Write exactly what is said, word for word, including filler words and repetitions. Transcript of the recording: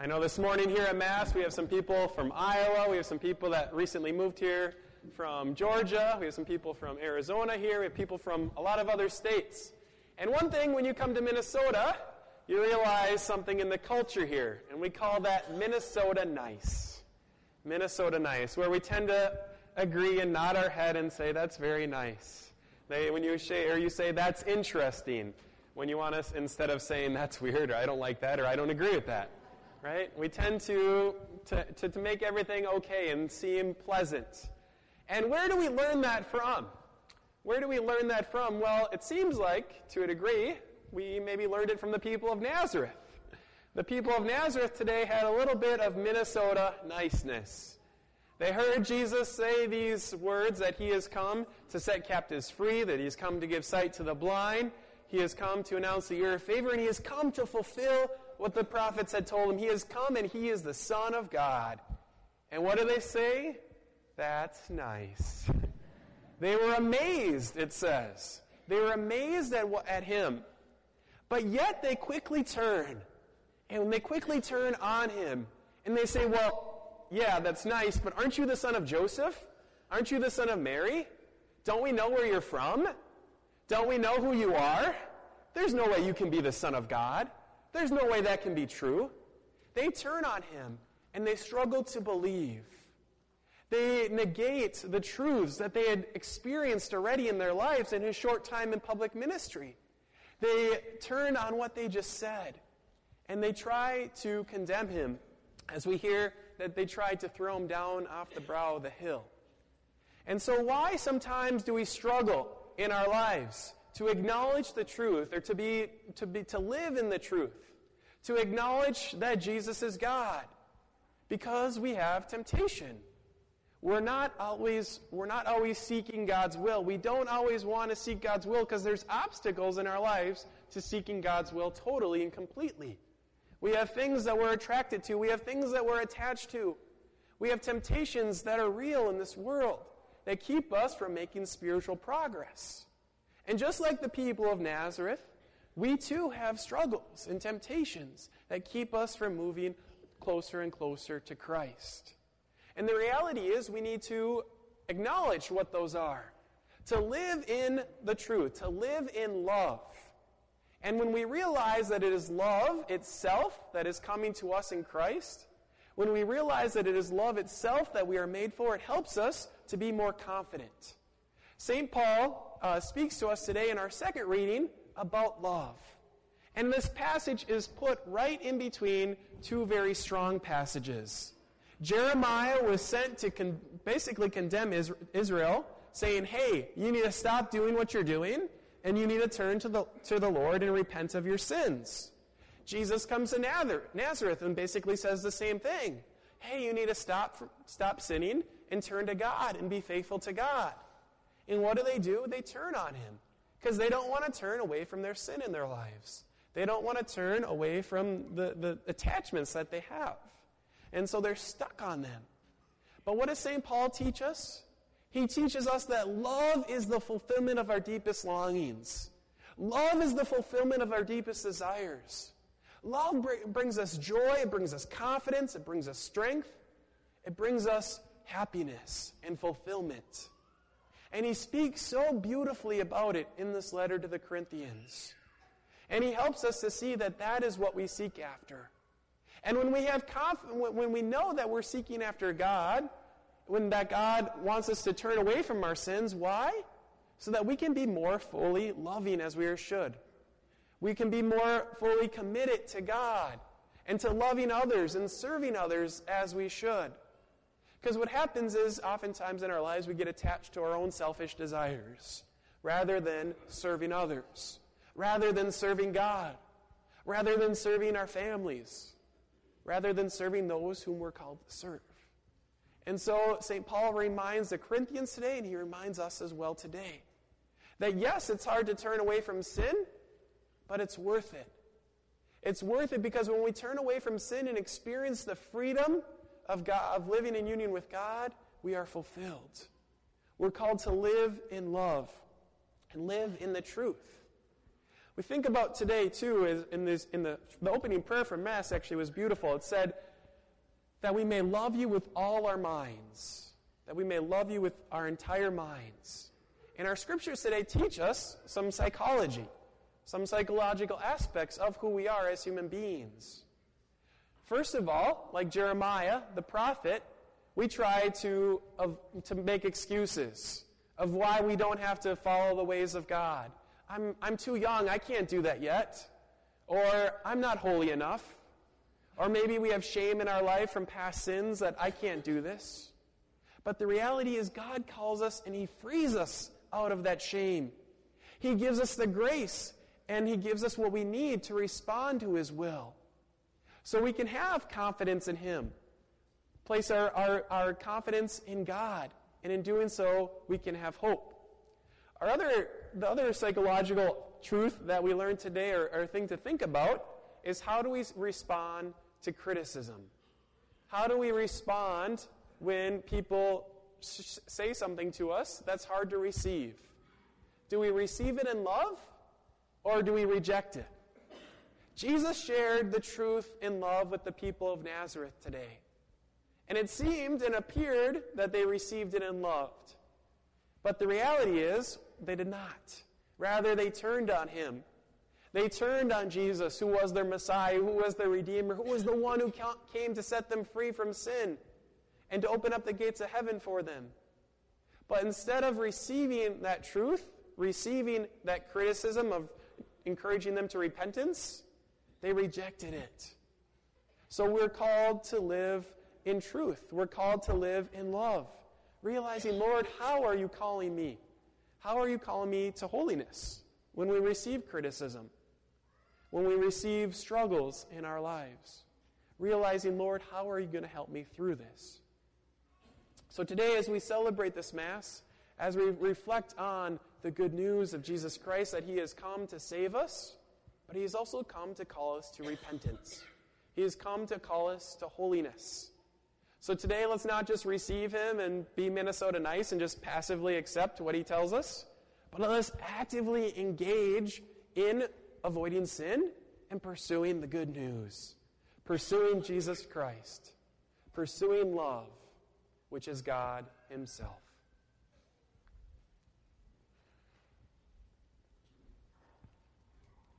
I know this morning here at Mass we have some people from Iowa, we have some people that recently moved here from Georgia, we have some people from Arizona here, we have people from a lot of other states. And one thing when you come to Minnesota, you realize something in the culture here, and we call that Minnesota nice. Minnesota nice, where we tend to agree and nod our head and say, that's very nice. They, when you say, or you say, that's interesting, when you want us, instead of saying, that's weird, or I don't like that, or I don't agree with that. Right? We tend to, to, to, to make everything okay and seem pleasant. And where do we learn that from? Where do we learn that from? Well, it seems like, to a degree, we maybe learned it from the people of Nazareth. The people of Nazareth today had a little bit of Minnesota niceness. They heard Jesus say these words, that he has come to set captives free, that he has come to give sight to the blind, he has come to announce the year of favor, and he has come to fulfill what the prophets had told him. He has come and he is the Son of God. And what do they say? That's nice. They were amazed, it says. They were amazed at, at him. But yet they quickly turn. And they quickly turn on him. And they say, well, yeah, that's nice, but aren't you the son of Joseph? Aren't you the son of Mary? Don't we know where you're from? Don't we know who you are? There's no way you can be the Son of God. There's no way that can be true. They turn on him, and they struggle to believe. They negate the truths that they had experienced already in their lives in his short time in public ministry. They turn on what they just said, and they try to condemn him, as we hear that they tried to throw him down off the brow of the hill. And so why sometimes do we struggle in our lives to acknowledge the truth, or to be to be to live in the truth, to acknowledge that Jesus is God? Because we have temptation. We're not always we're not always seeking God's will. We don't always want to seek God's will because there's obstacles in our lives to seeking God's will totally and completely. We have things that we're attracted to. We have things that we're attached to. We have temptations that are real in this world that keep us from making spiritual progress. And just like the people of Nazareth, we too have struggles and temptations that keep us from moving closer and closer to Christ. And the reality is we need to acknowledge what those are, to live in the truth, to live in love. And when we realize that it is love itself that is coming to us in Christ, when we realize that it is love itself that we are made for, it helps us to be more confident. Saint Paul uh, speaks to us today in our second reading about love. And this passage is put right in between two very strong passages. Jeremiah was sent to con- basically condemn Is- Israel, saying, hey, you need to stop doing what you're doing, and you need to turn to the, to the Lord and repent of your sins. Jesus comes to Nazareth and basically says the same thing. Hey, you need to stop, stop sinning and turn to God and be faithful to God. And what do they do? They turn on him because they don't want to turn away from their sin in their lives. They don't want to turn away from the, the attachments that they have. And so they're stuck on them. But what does Saint Paul teach us? He teaches us that love is the fulfillment of our deepest longings. Love is the fulfillment of our deepest desires. Love br- brings us joy, it brings us confidence, it brings us strength, it brings us happiness and fulfillment. And he speaks so beautifully about it in this letter to the Corinthians. And he helps us to see that that is what we seek after. And when we have conf- when we know that we're seeking after God, when that God wants us to turn away from our sins, why? So that we can be more fully loving as we should. We can be more fully committed to God and to loving others and serving others as we should. Because what happens is, oftentimes in our lives, we get attached to our own selfish desires rather than serving others, rather than serving God, rather than serving our families, rather than serving those whom we're called to serve. And so Saint Paul reminds the Corinthians today, and he reminds us as well today, that yes, it's hard to turn away from sin, but it's worth it. It's worth it because when we turn away from sin and experience the freedom of God, of living in union with God, we are fulfilled. We're called to live in love and live in the truth. We think about today, too, is in, this, in the, the opening prayer for Mass actually was beautiful. It said that we may love you with all our minds, that we may love you with our entire minds. And our scriptures today teach us some psychology, some psychological aspects of who we are as human beings. First of all, like Jeremiah, the prophet, we try to, of, to make excuses of why we don't have to follow the ways of God. I'm, I'm too young, I can't do that yet. Or I'm not holy enough. Or maybe we have shame in our life from past sins that I can't do this. But the reality is God calls us and He frees us out of that shame. He gives us the grace and He gives us what we need to respond to His will. So we can have confidence in Him. Place our, our, our confidence in God. And in doing so, we can have hope. Our other, the other psychological truth that we learned today, or, or thing to think about, is how do we respond to criticism? How do we respond when people sh- say something to us that's hard to receive? Do we receive it in love, or do we reject it? Jesus shared the truth in love with the people of Nazareth today. And it seemed and appeared that they received it in love. But the reality is, they did not. Rather, they turned on Him. They turned on Jesus, who was their Messiah, who was their Redeemer, who was the one who came to set them free from sin and to open up the gates of heaven for them. But instead of receiving that truth, receiving that criticism of encouraging them to repentance, they rejected it. So we're called to live in truth. We're called to live in love. Realizing, Lord, how are you calling me? How are you calling me to holiness when we receive criticism? When we receive struggles in our lives? Realizing, Lord, how are you going to help me through this? So today, as we celebrate this Mass, as we reflect on the good news of Jesus Christ, that He has come to save us, but He has also come to call us to repentance. He has come to call us to holiness. So today, let's not just receive Him and be Minnesota nice and just passively accept what He tells us, but let us actively engage in avoiding sin and pursuing the good news, pursuing Jesus Christ, pursuing love, which is God Himself.